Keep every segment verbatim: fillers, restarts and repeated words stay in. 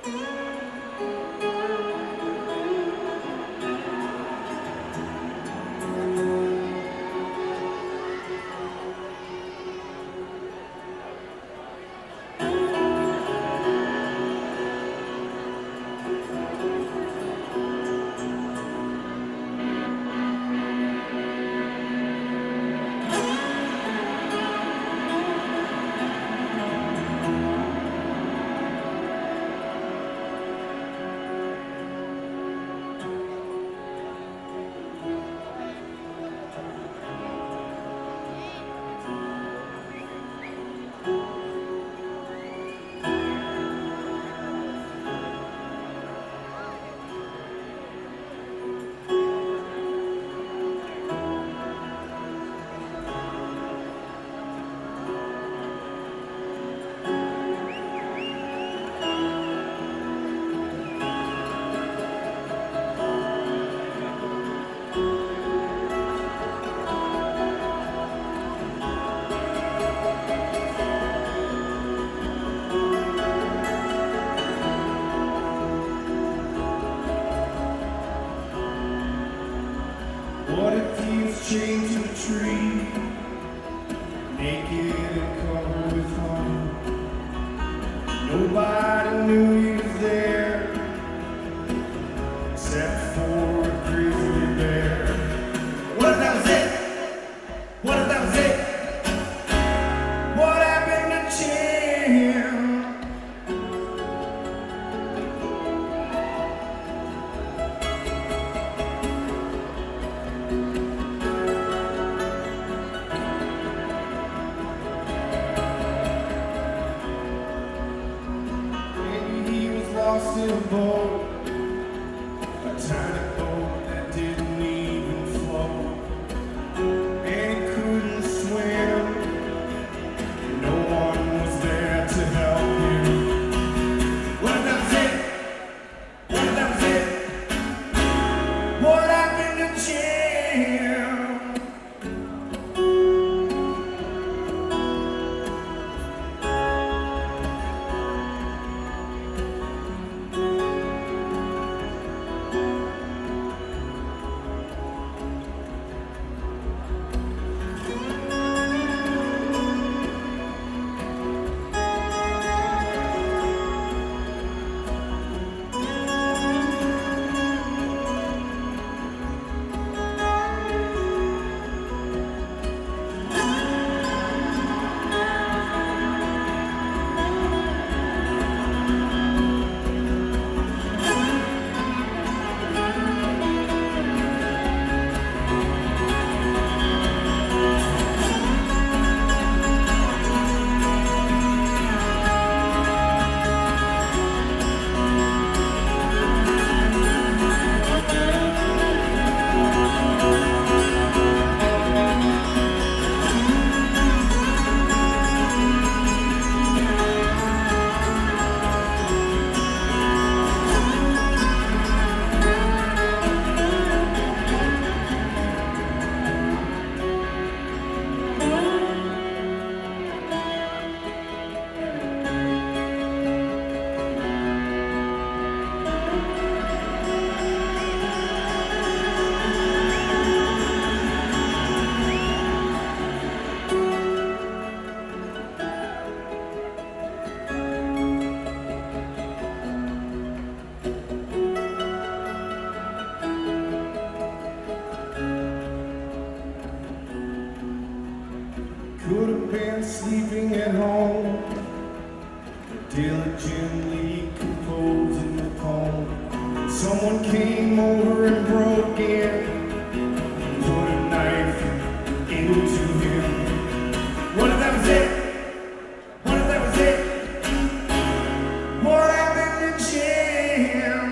What if he was chained to a tree, naked and covered with honey? Nobody knew he was there, except for a grizzly bear. What if that was it? What if that was it? What happened to Jim? Lost in a boat, a tiny boat that didn't even float, and he couldn't swim, and no one was there to help him. What if that was it? What if that was it? What happened to Jim? Could have been sleeping at home, diligently composing the poem. Someone came over and broke in, put a knife into him. What if that was it? What if that was it? What happened to Jim?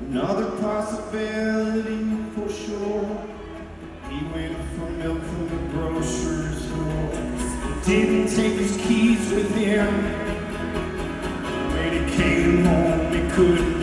Another possibility for sure. He went for milk from the grocery store. Didn't take his keys with him. When he came home, he couldn't